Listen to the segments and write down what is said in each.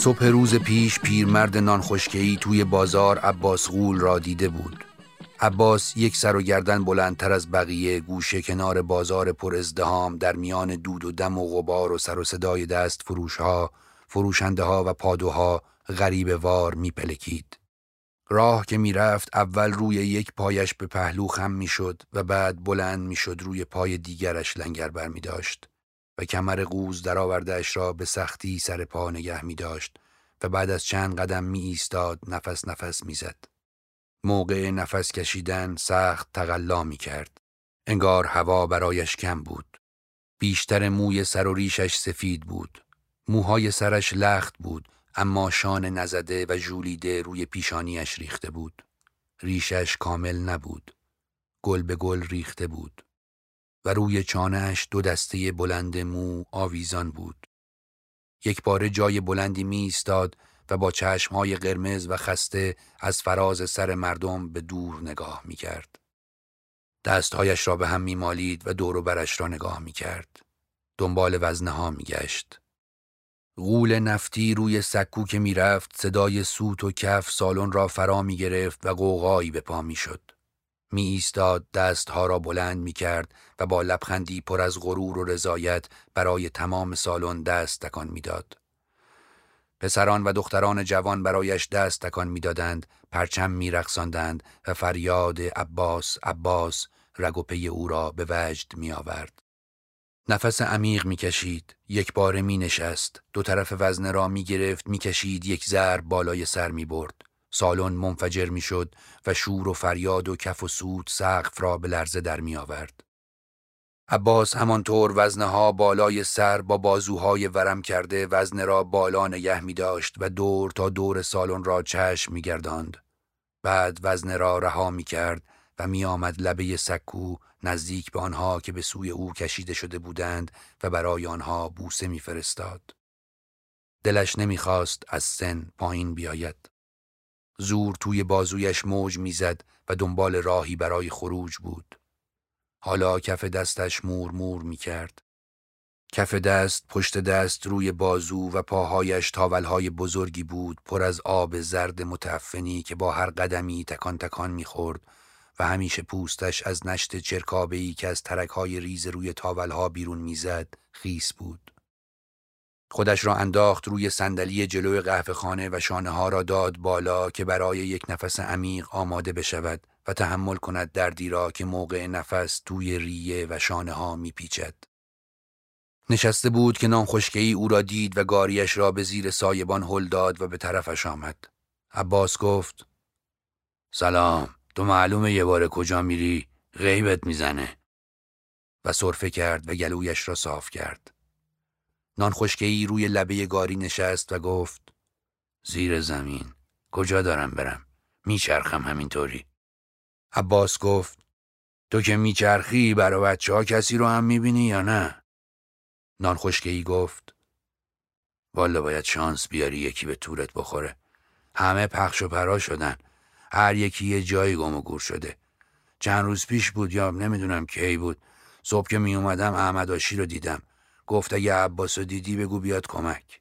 صبح روز پیش پیرمرد نانخشکه‌ای توی بازار عباس غول را دیده بود. عباس یک سر و گردن بلندتر از بقیه گوشه کنار بازار پر ازدحام در میان دود و دم و غبار و سر و صدای دست فروشها، فروشنده ها و پادوها غریبه وار می پلکید. راه که می رفت اول روی یک پایش به پهلو خم می شد و بعد بلند می شد روی پای دیگرش لنگر بر می داشت و کمر قوز در آوردهش را به سختی سر پا نگه می داشت و بعد از چند قدم می ایستاد نفس می زد. موقع نفس کشیدن سخت تقلا می کرد. انگار هوا برایش کم بود. بیشتر موی سر و ریشش سفید بود. موهای سرش لخت بود اما شانه نزده و ژولیده روی پیشانیش ریخته بود. ریشش کامل نبود. گل به گل ریخته بود. و روی چانه‌اش 2 دسته بلند مو آویزان بود. یک باره جای بلندی می ایستاد و با چشمهای قرمز و خسته از فراز سر مردم به دور نگاه می کرد. دستهایش را به هم می مالید و دور و برش را نگاه می کرد. دنبال وزنه ها می گشت. غول نفتی روی سکو که می رفت صدای سوت و کف سالن را فرا می گرفت و غوغایی به پا می شد. می ایستاد دستها را بلند می کرد و با لبخندی پر از غرور و رضایت برای تمام سالن دست تکان می داد. پسران و دختران جوان برایش دست تکان می دادند، پرچم می رقصاندند و فریاد عباس عباس رگ و پی او را به وجد می آورد. نفس عمیق می کشید، یک باره می نشست، 2 طرف وزنه را می گرفت، می کشید، یک ضرب بالای سر می برد. سالن منفجر می شد و شور و فریاد و کف و سوت سقف را به لرزه در می آورد. عباس همانطور وزنه ها بالای سر با بازوهای ورم کرده وزنه را بالا نگه می داشت و دور تا دور سالن را چشم می گرداند. بعد وزنه را رها می کرد و می آمد لبه سکو نزدیک به آنها که به سوی او کشیده شده بودند و برای آنها بوسه می فرستاد. دلش نمی خواست از سن پایین بیاید. زور توی بازویش موج می زد و دنبال راهی برای خروج بود. حالا کف دستش مور مور می کرد. کف دست پشت دست روی بازو و پاهایش تاولهای بزرگی بود پر از آب زرد متعفنی که با هر قدمی تکان تکان می خورد و همیشه پوستش از نشت چرکابه‌ای که از ترکهای ریز روی تاولها بیرون می زد خیس بود. خودش را انداخت روی صندلی جلوی قهوه‌خانه و شانه‌ها را داد بالا که برای یک نفس عمیق آماده بشود و تحمل کند دردی را که موقع نفس توی ریه و شانه‌ها میپیچد. نشسته بود که نانخشکه‌ای او را دید و گاریش را به زیر سایبان هل داد و به طرفش آمد. عباس گفت: سلام، تو معلومه یه بار کجا میری؟ غیبت میزنه. و سرفه کرد و گلویش را صاف کرد. نانخشکه‌ای روی لبه گاری نشست و گفت: زیر زمین. کجا دارم برم؟ میچرخم همینطوری. عباس گفت: تو که میچرخی برا بچه ها کسی رو هم میبینی یا نه؟ نانخشکه‌ای گفت: والا باید شانس بیاری یکی به تورت بخوره. همه پخش و پرا شدن. هر یکی یه جایی گم و گور شده. چند روز پیش بود یا نمیدونم کی بود. صبح که می اومدم احمد آشی رو دیدم. گفت اگه عباس رو دیدی بگو بیاد کمک.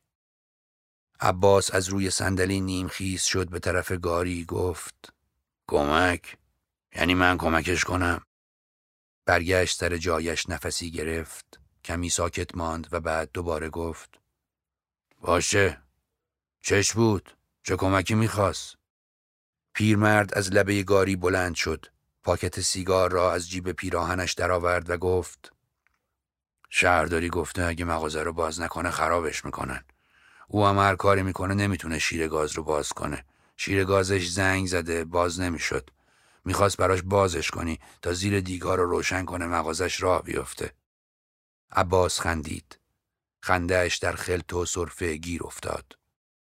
عباس از روی صندلی نیم خیس شد به طرف گاری گفت: کمک؟ یعنی من کمکش کنم؟ برگشت سر جایش نفسی گرفت. کمی ساکت ماند و بعد دوباره گفت: باشه. چش بود؟ چه کمکی میخواست؟ پیرمرد از لبه گاری بلند شد. پاکت سیگار را از جیب پیراهنش درآورد و گفت: شهرداری گفته اگه مغازه رو باز نکنه خرابش میکنن. او هم هر کاری میکنه نمیتونه شیر گاز رو باز کنه. شیر گازش زنگ زده باز نمیشد. میخواست براش بازش کنی تا زیر دیگها رو روشن کنه مغازش راه بیفته. عباس خندید. خنده‌اش در خلط و سرفه گیر افتاد.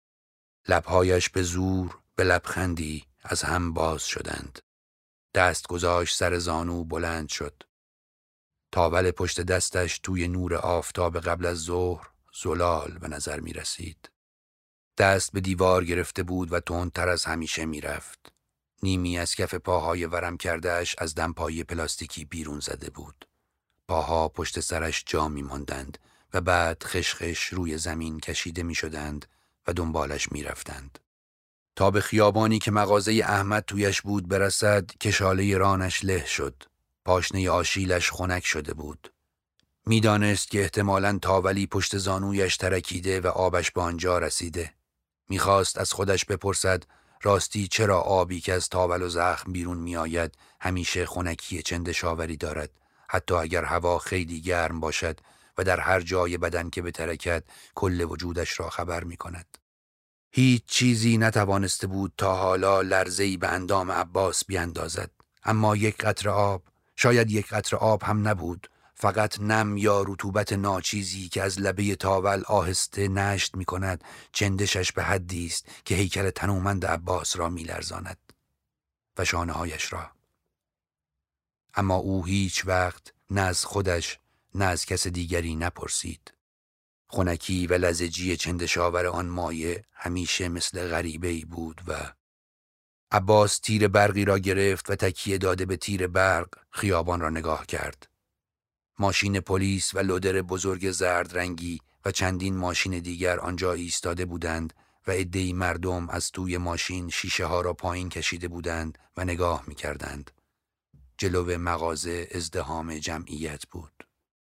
لبهایش به زور به لبخندی از هم باز شدند. دست گذاشت سر زانو بلند شد. تاول پشت دستش توی نور آفتاب قبل از ظهر زلال به نظر می رسید. دست به دیوار گرفته بود و تندتر از همیشه می رفت. نیمی از کف پاهای ورم کردهش از دمپایی پلاستیکی بیرون زده بود. پاها پشت سرش جا می ماندند و بعد خشخش روی زمین کشیده می شدند و دنبالش می رفتند. تا به خیابانی که مغازه احمد تویش بود برسد کشاله رانش له شد. پاشنه آشیلش خنک شده بود. میدانست که احتمالاً تاولی پشت زانویش ترکیده و آبش به آنجا رسیده. میخواست از خودش بپرسد راستی چرا آبی که از تاول و زخم بیرون میآید همیشه خنکی چندشاوری دارد، حتی اگر هوا خیلی گرم باشد و در هر جای بدن که بترکد کل وجودش را خبر میکند. هیچ چیزی نتوانسته بود تا حالا لرزه‌ای به اندام عباس بیندازد، اما یک قطره آب، شاید یک قطره آب هم نبود، فقط نم یا رطوبت ناچیزی که از لبه تاول آهسته نشت می کند، چندشش به حدی است که هیکل تنومند عباس را می لرزاند و شانه‌هایش را. اما او هیچ وقت نه از خودش نه از کس دیگری نپرسید. خنکی و لزجی چندشاور آن مایه همیشه مثل غریبه‌ای بود و عباس تیر برقی را گرفت و تکیه داده به تیر برق خیابان را نگاه کرد. ماشین پلیس و لودر بزرگ زرد رنگی و چندین ماشین دیگر آنجا ایستاده بودند و عده‌ای مردم از توی ماشین شیشه ها را پایین کشیده بودند و نگاه می کردند. جلو مغازه ازدحام جمعیت بود.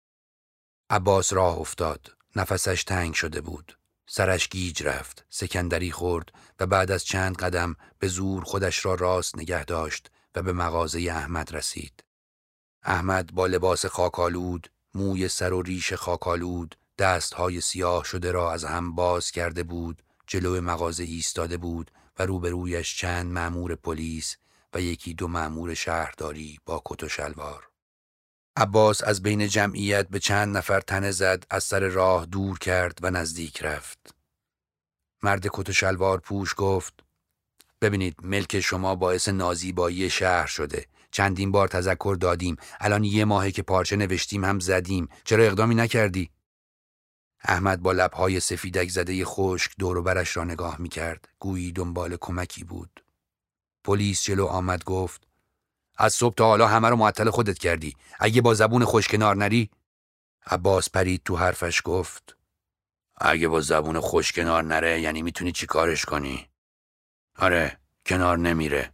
عباس راه افتاد. نفسش تنگ شده بود. سرش گیج رفت. سکندری خورد و بعد از چند قدم به زور خودش را راست نگه داشت و به مغازه احمد رسید. احمد با لباس خاکالود، موی سر و ریش خاکالود، دستهای سیاه شده را از هم باز کرده بود، جلو مغازه ایستاده بود و روبرویش چند مأمور پلیس و یکی دو مأمور شهرداری با کت و شلوار. عباس از بین جمعیت به چند نفر تنه زد، از سر راه دور کرد و نزدیک رفت. مرد کت و شلوار پوش گفت: ببینید ملک شما باعث نازیبایی شهر شده. چندین بار تذکر دادیم. الان 1 ماهه که پارچه نوشتیم هم زدیم. چرا اقدامی نکردی؟ احمد با لبهای سفیدک زده خشک دور و برش را نگاه می کرد. گویی دنبال کمکی بود. پلیس جلو آمد گفت: از صبح تا حالا همه رو معطل خودت کردی. اگه با زبون خوش کنار نری؟ عباس پرید تو حرفش گفت: اگه با زبون خوش کنار نره یعنی میتونی چی کارش کنی؟ آره، کنار نمیره.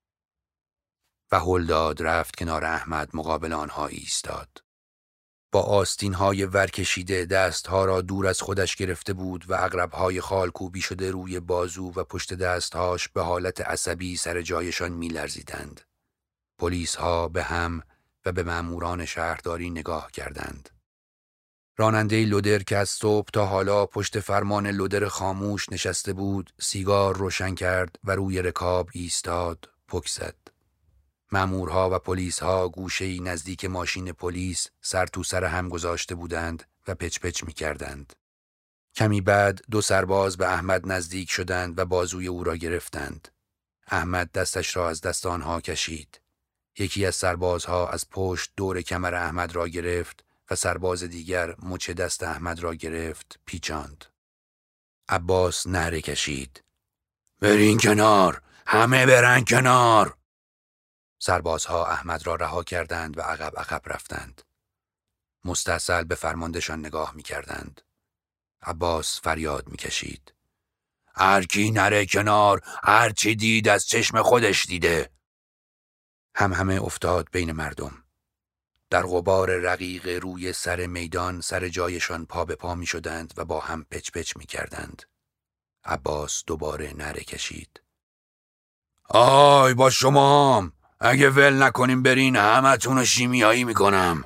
و هل داد رفت کنار احمد مقابل آنها ایستاد. با آستین‌های ورکشیده دستها را دور از خودش گرفته بود و عقرب‌های خالکوبی شده روی بازو و پشت دستهاش به حالت عصبی سر جایشان می‌لرزیدند. پلیس‌ها به هم و به مأموران شهرداری نگاه کردند. راننده لودر که از صبح تا حالا پشت فرمان لودر خاموش نشسته بود، سیگار روشن کرد و روی رکاب ایستاد، پک زد. مأمورها و پلیس‌ها گوشه‌ای نزدیک ماشین پلیس سر تو سر هم گذاشته بودند و پچ پچ می‌کردند. کمی بعد 2 سرباز به احمد نزدیک شدند و بازوی او را گرفتند. احمد دستش را از دست آنها کشید. یکی از سربازها از پشت دور کمر احمد را گرفت و سرباز دیگر مچ دست احمد را گرفت، پیچاند. عباس نعره کشید: برین کنار، همه برن کنار. سربازها احمد را رها کردند و عقب رفتند. مستحصل به فرماندهشان نگاه می کردند. عباس فریاد می کشید: هر کی نره کنار، هر چی دید از چشم خودش دیده. همه افتاد بین مردم. در غبار رقیق روی سر میدان سر جایشان پا به پا می شدند و با هم پچ پچ می کردند. عباس دوباره نعره کشید: آی با شمام، اگه ول نکنیم برین همتون رو شیمیایی می کنم.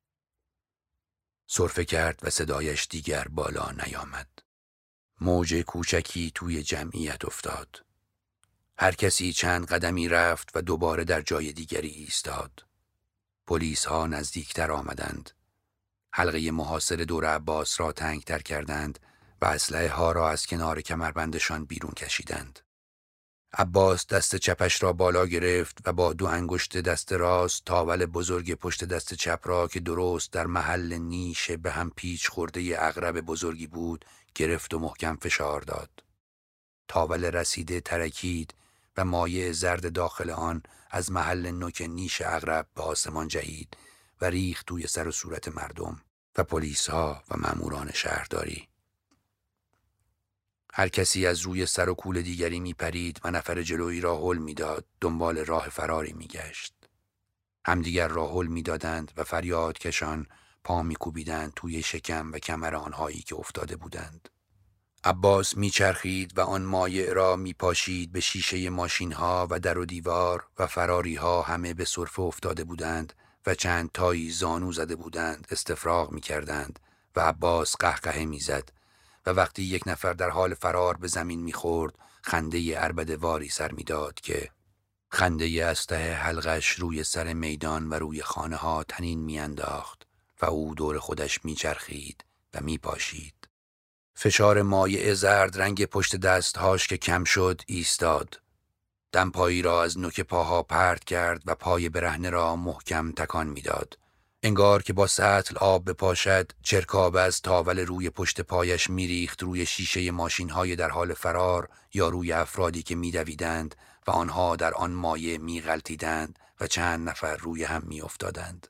سرفه کرد و صدایش دیگر بالا نیامد. موج کوچکی توی جمعیت افتاد. هر کسی چند قدمی رفت و دوباره در جای دیگری ایستاد. پلیس ها نزدیکتر آمدند. حلقه محاصره دور عباس را تنگتر کردند و اسلحه ها را از کنار کمربندشان بیرون کشیدند. عباس دست چپش را بالا گرفت و با 2 انگشت دست راست تاول بزرگ پشت دست چپ را که درست در محل نیش به هم پیچ خورده عقرب بزرگی بود گرفت و محکم فشار داد. تاول رسیده ترکید و مایع زرد داخل آن از محل نوک نیش عقرب به آسمان جهید و ریخت توی سر و صورت مردم و پلیس‌ها و مأموران شهرداری. هر کسی از روی سر و کول دیگری می پرید و نفر جلویی را هل می داد، دنبال راه فراری می گشت. همدیگر را هل می دادند و فریاد کشان پا می کوبیدند توی شکم و کمر آنهایی که افتاده بودند. عباس می چرخید و آن مایع را می پاشید به شیشه ماشین ها و در و دیوار و فراری ها همه به سرفه افتاده بودند و چند تایی زانو زده بودند استفراغ می کردند و عباس قهقه می زد و وقتی یک نفر در حال فرار به زمین می خورد خنده عربده‌واری سر می داد که خنده اسلحه حلقش روی سر میدان و روی خانه ها تنین می انداخت و او دور خودش می چرخید و می پاشید. فشار مایع زرد رنگ پشت دستهاش که کم شد ایستاد. دمپایی را از نوک پاها پرت کرد و پای برهنه را محکم تکان میداد. انگار که با سطل آب بپاشد، چرکاب از تاول روی پشت پایش میریخت روی شیشه ماشین‌های در حال فرار یا روی افرادی که میدویدند و آنها در آن مایع میغلطیدند و چند نفر روی هم میافتادند.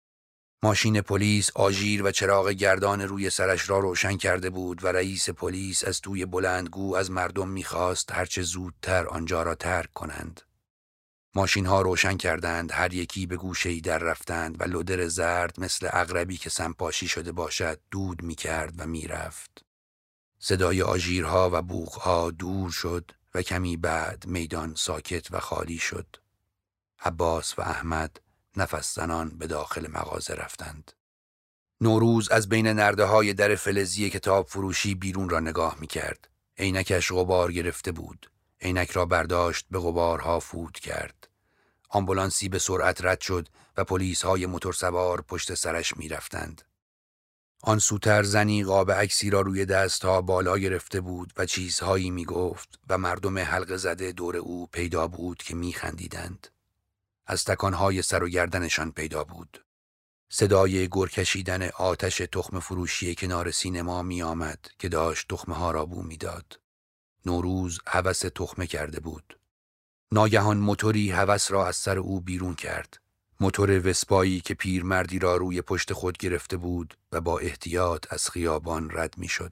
ماشین پلیس آژیر و چراغ گردان روی سرش را روشن کرده بود و رئیس پلیس از توی بلندگو از مردم می‌خواست هرچه زودتر آنجا را ترک کنند. ماشین ها روشن کردند، هر یکی به گوشه‌ای در رفتند و لودر زرد مثل عقربی که سمپاشی شده باشد دود می‌کرد و می‌رفت. صدای آژیرها و بوقها دور شد و کمی بعد میدان ساکت و خالی شد. عباس و احمد نفس زنان به داخل مغازه رفتند. نوروز از بین نرده‌های در فلزی کتاب فروشی بیرون را نگاه می‌کرد. عینکش غبار گرفته بود. عینک را برداشت، به غبارها فوت کرد. آمبولانسی به سرعت رد شد و پلیس‌های موتورسوار پشت سرش می‌رفتند. آن سوتر زنی قاب عکسی را روی دستها بالا گرفته بود و چیزهایی می‌گفت و مردم حلقه زده دور او پیدا بود که می‌خندیدند. از تکانهای سر و گردنشان پیدا بود. صدای گر کشیدن آتش تخم فروشی کنار سینما می آمد که داشت تخمه ها را بو می داد. نوروز هوس تخمه کرده بود. ناگهان موتوری هوس را از سر او بیرون کرد. موتور وسپایی که پیرمردی را روی پشت خود گرفته بود و با احتیاط از خیابان رد می شد.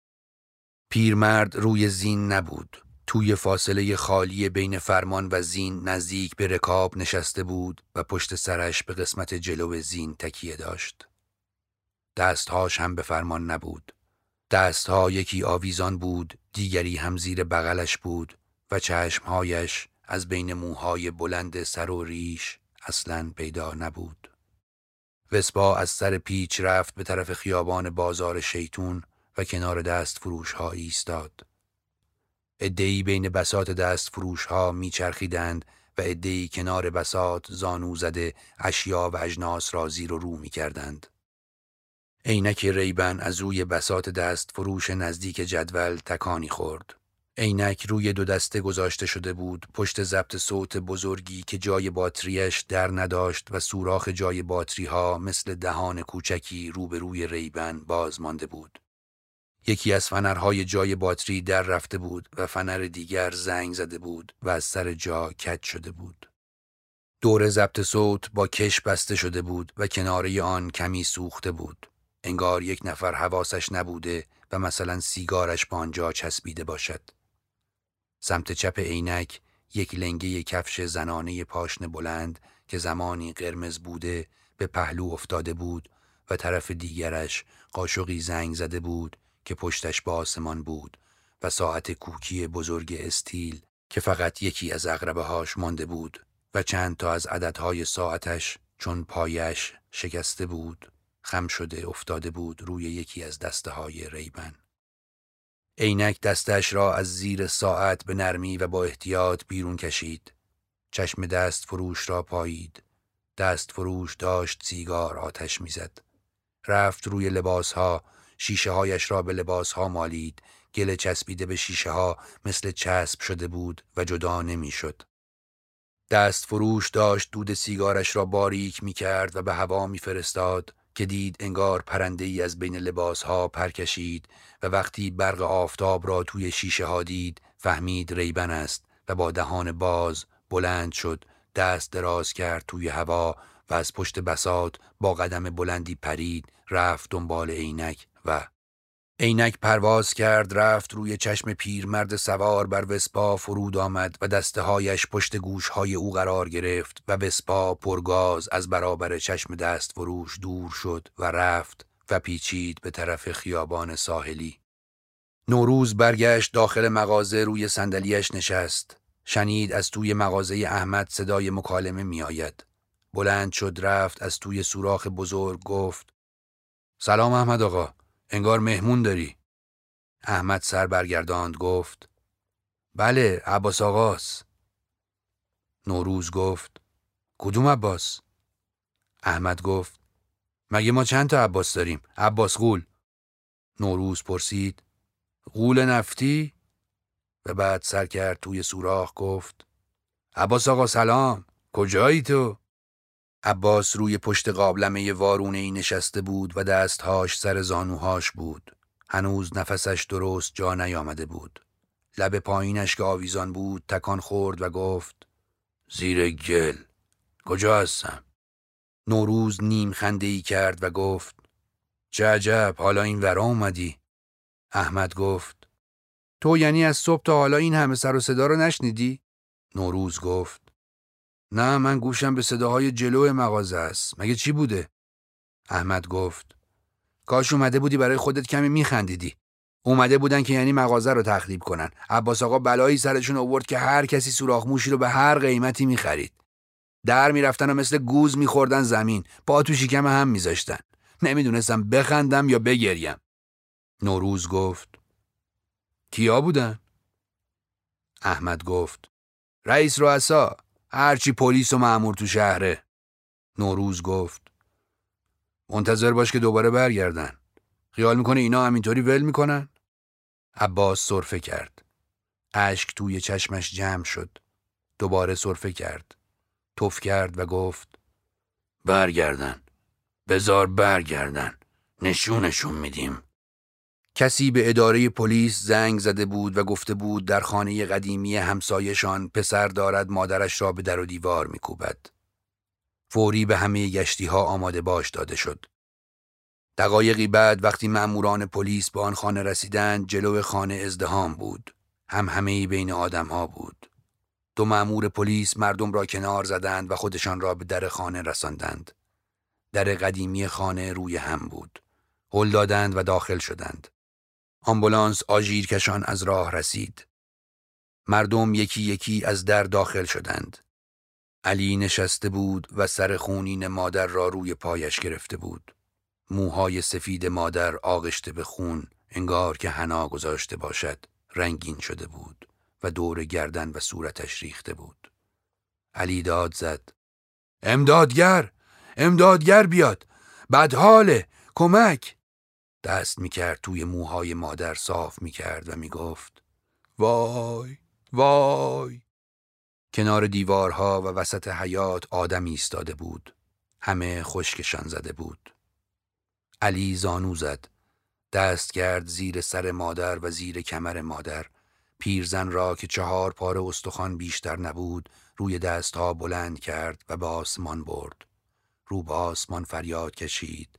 پیرمرد روی زین نبود. توی فاصله خالی بین فرمان و زین نزدیک به رکاب نشسته بود و پشت سرش به قسمت جلو زین تکیه داشت. دستهاش هم به فرمان نبود. دستها یکی آویزان بود، دیگری هم زیر بغلش بود و چشمهایش از بین موهای بلند سر و ریش اصلاً پیدا نبود. وسپا از سر پیچ رفت به طرف خیابان بازار شیطون و کنار دست فروش ها ایستاد. عده‌ای بین بساط دست فروش ها میچرخیدند و عده‌ای کنار بساط زانو زده اشیا و اجناس را زیر و رو میکردند. عینک ریبن از روی بساط دست فروش نزدیک جدول تکانی خورد. عینک روی دو دسته گذاشته شده بود پشت ضبط صوت بزرگی که جای باتریش در نداشت و سوراخ جای باتری ها مثل دهان کوچکی روبروی ریبن باز مانده بود. یکی از فنرهای جای باتری در رفته بود و فنر دیگر زنگ زده بود و از سر جا کج شده بود. دور ضبط صوت با کش بسته شده بود و کناره آن کمی سوخته بود. انگار یک نفر حواسش نبوده و مثلا سیگارش با آنجا چسبیده باشد. سمت چپ عینک یک لنگه کفش زنانه پاشنه بلند که زمانی قرمز بوده به پهلو افتاده بود و طرف دیگرش قاشقی زنگ زده بود که پشتش به آسمان بود و ساعت کوکی بزرگ استیل که فقط یکی از عقربه‌هاش مانده بود و چند تا از عددهای ساعتش چون پایش شکسته بود خم شده افتاده بود روی یکی از دسته‌های ریبن. عینک دستش را از زیر ساعت به نرمی و با احتیاط بیرون کشید. چشم دست فروش را پایید. دست فروش داشت سیگار آتش میزد. رفت روی لباسها، شیشه هایش را به لباسها مالید. گل چسبیده به شیشه ها مثل چسب شده بود و جدا نمی شد. دست فروش داشت دود سیگارش را باریک می کرد و به هوا می فرستاد که دید انگار پرنده‌ای از بین لباسها پر کشید و وقتی برق آفتاب را توی شیشه ها دید فهمید ریبن است و با دهان باز بلند شد، دست دراز کرد توی هوا و از پشت بساط با قدم بلندی پرید، رفت دنبال عینک و عینک پرواز کرد، رفت روی چشم پیرمرد سوار بر وسپا فرود آمد و دستهایش پشت گوشهای او قرار گرفت و وسپا پرگاز از برابر چشم دست فروش دور شد و رفت و پیچید به طرف خیابان ساحلی. نوروز برگشت داخل مغازه، روی صندلیاش نشست. شنید از توی مغازه احمد صدای مکالمه می آید. بلند شد، رفت از توی سوراخ بزرگ گفت: سلام احمد آقا، انگار مهمون داری. احمد سر برگرداند گفت: بله، عباس آقاست. نوروز گفت: کدوم عباس؟ احمد گفت: مگه ما چند تا عباس داریم؟ عباس غول. نوروز پرسید: غول نفتی؟ و بعد سر کرد توی سوراخ گفت: عباس آقا سلام، کجایی تو؟ عباس روی پشت قابلمه وارونه‌ای نشسته بود و دستهاش سر زانوهاش بود. هنوز نفسش درست جا نیامده بود. لب پایینش که آویزان بود تکان خورد و گفت: زیر گل. کجا هستم؟ نوروز نیم خنده‌ای کرد و گفت: چه عجب، حالا این ورا اومدی؟ احمد گفت: تو یعنی از صبح تا حالا این همه سر و صدا رو نشنیدی؟ نوروز گفت: نه، من گوشم به صداهای جلو مغازه است. مگه چی بوده؟ احمد گفت: کاش اومده بودی برای خودت کمی میخندیدی. اومده بودن که یعنی مغازه رو تخریب کنن. عباس آقا بلایی سرشون آورد که هر کسی سوراخ موشی رو به هر قیمتی میخرید. در میرفتن و مثل گوز میخوردن زمین، پا تو شکم هم میذاشتن. نمیدونستم بخندم یا بگریم. نوروز گفت: کیا بودن؟ احمد گفت: رئیس رؤسا، هرچی پلیس و مأمور تو شهره. نوروز گفت: منتظر باش که دوباره برگردن. خیال میکنه اینا همینطوری ول میکنن؟ عباس سرفه کرد. اشک توی چشمش جمع شد. دوباره سرفه کرد. تف کرد و گفت: برگردن. بزار برگردن. نشونشون میدیم. کسی به اداره پلیس زنگ زده بود و گفته بود در خانه قدیمی همسایشان پسر دارد مادرش را به در و دیوار میکوبد. فوری به همه گشتی ها آماده باش داده شد. دقایقی بعد وقتی مأموران پلیس به آن خانه رسیدند، جلو خانه ازدحام بود. همهمه‌ای بین آدم ها بود. 2 مأمور پلیس مردم را کنار زدند و خودشان را به در خانه رساندند. در قدیمی خانه روی هم بود. هل دادند و داخل شدند. آمبولانس آژیرکشان از راه رسید. مردم یکی یکی از در داخل شدند. علی نشسته بود و سر خونین مادر را روی پایش گرفته بود. موهای سفید مادر آغشته به خون، انگار که حنا گذاشته باشد، رنگین شده بود و دور گردن و صورتش ریخته بود. علی داد زد: امدادگر! امدادگر بیاد! بدحاله! کمک! دست میکرد توی موهای مادر صاف میکرد و میگفت: وای! وای! کنار دیوارها و وسط حیاط آدمی ایستاده بود. همه خشکشان زده بود. علی زانو زد. دست کرد زیر سر مادر و زیر کمر مادر. پیرزن را که 4 پاره استخوان بیشتر نبود روی دستها بلند کرد و به آسمان برد. رو به آسمان فریاد کشید: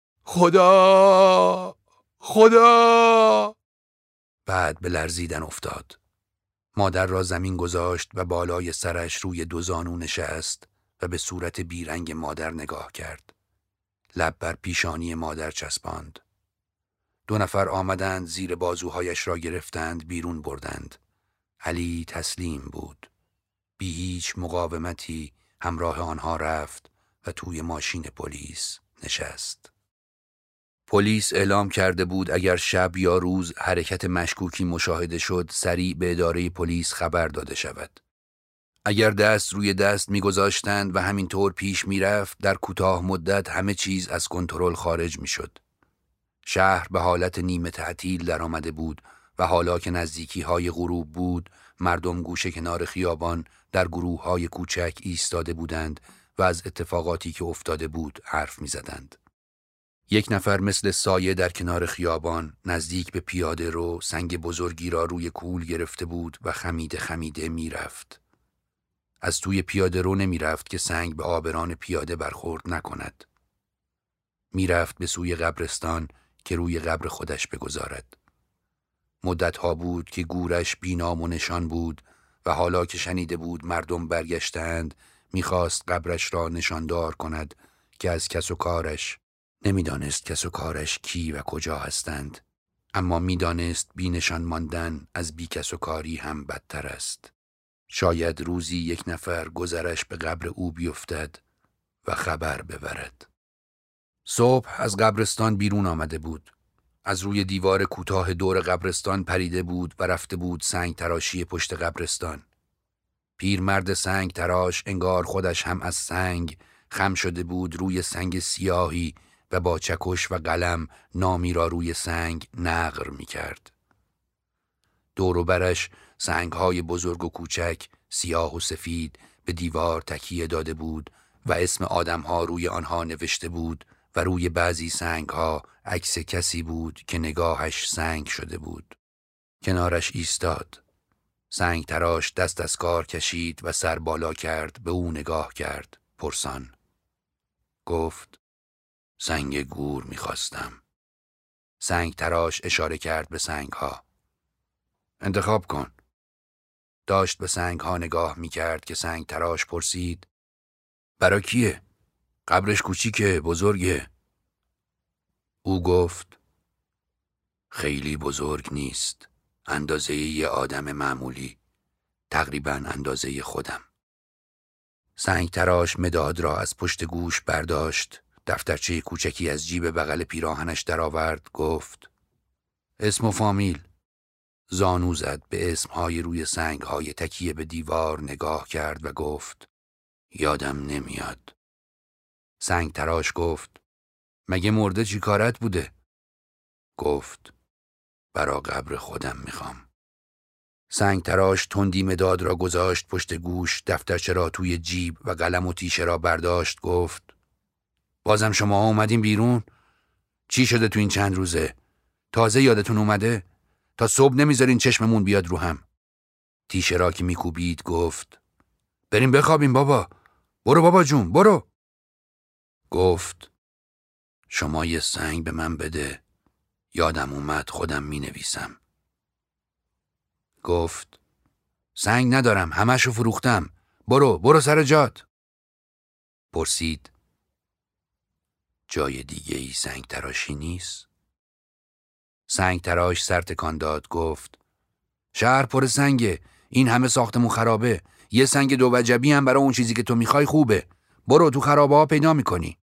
خدا! خدا! بعد به لرزیدن افتاد. مادر را زمین گذاشت و بالای سرش روی 2 زانو نشست و به صورت بیرنگ مادر نگاه کرد. لب بر پیشانی مادر چسباند. 2 نفر آمدند زیر بازوهایش را گرفتند بیرون بردند. علی تسلیم بود. بی هیچ مقاومتی همراه آنها رفت و توی ماشین پلیس نشست. پلیس اعلام کرده بود اگر شب یا روز حرکت مشکوکی مشاهده شد سریع به اداره پلیس خبر داده شود. اگر دست روی دست می‌گذاشتند و همینطور پیش می‌رفت، در کوتاه مدت همه چیز از کنترل خارج می‌شد. شهر به حالت نیمه تعطیل در آمده بود و حالا که نزدیکی‌های غروب بود، مردم گوشه کنار خیابان در گروه‌های کوچک ایستاده بودند و از اتفاقاتی که افتاده بود حرف می‌زدند. 1 نفر مثل سایه در کنار خیابان نزدیک به پیاده رو سنگ بزرگی را روی کول گرفته بود و خمیده خمیده می‌رفت. از توی پیاده رو نمی‌رفت که سنگ به عابران پیاده برخورد نکند. می‌رفت به سوی قبرستان که روی قبر خودش بگذارد. مدتها بود که گورش بینام و نشان بود و حالا که شنیده بود مردم برگشتند میخواست قبرش را نشاندار کند که از کس و کارش. نمیدانست کس و کارش کی و کجا هستند، اما میدانست بی نشان ماندن از بی کس و کاری هم بدتر است. شاید روزی یک نفر گذرش به قبر او بیفتد و خبر ببرد. صبح از قبرستان بیرون آمده بود. از روی دیوار کوتاه دور قبرستان پریده بود و رفته بود سنگ تراشی پشت قبرستان. پیرمرد سنگ تراش انگار خودش هم از سنگ خم شده بود روی سنگ سیاهی و با چکش و قلم نامی را روی سنگ نقر می کرد. دور و برش سنگ‌های بزرگ و کوچک، سیاه و سفید به دیوار تکیه داده بود و اسم آدم‌ها روی آنها نوشته بود و روی بعضی سنگ‌ها عکس کسی بود که نگاهش سنگ شده بود. کنارش ایستاد. سنگ تراش دست از کار کشید و سر بالا کرد، به او نگاه کرد. پرسان گفت: سنگ گور می‌خواستم. سنگ تراش اشاره کرد به سنگ‌ها. انتخاب کن. داشت به سنگ‌ها نگاه می‌کرد که سنگ تراش پرسید: برا کیه؟ قبرش کوچیکه، بزرگه؟ او گفت: خیلی بزرگ نیست، اندازه یه آدم معمولی، تقریباً اندازه خودم. سنگ تراش مداد را از پشت گوش برداشت، دفترچه کوچکی از جیب بغل پیراهنش درآورد، گفت: اسم و فامیل. زانو زد به اسمهای روی سنگهای تکیه به دیوار نگاه کرد و گفت: یادم نمیاد. سنگ تراش گفت: مگه مرده چی کارت بوده؟ گفت: برا قبر خودم میخوام. سنگ تراش تندی مداد را گذاشت پشت گوش، دفترچه را توی جیب و قلم و تیشه را برداشت، گفت: بازم شما اومدین بیرون؟ چی شده تو این چند روزه؟ تازه یادتون اومده؟ تا صبح نمیذارین چشممون بیاد رو هم. تیشه را که میکوبید گفت: بریم بخوابیم بابا. برو بابا جون، برو. گفت: شما یه سنگ به من بده، یادم اومد خودم مینویسم. گفت: سنگ ندارم، همشو فروختم. برو سر جات. پرسید: جای دیگه ای سنگ تراشی نیست؟ سنگ تراش سر تکان داد، گفت: شهر پر سنگه، این همه ساختمون خرابه، یه سنگ 2 وجبی هم برای اون چیزی که تو میخوای خوبه. برو تو خرابه ها پیدا میکنی.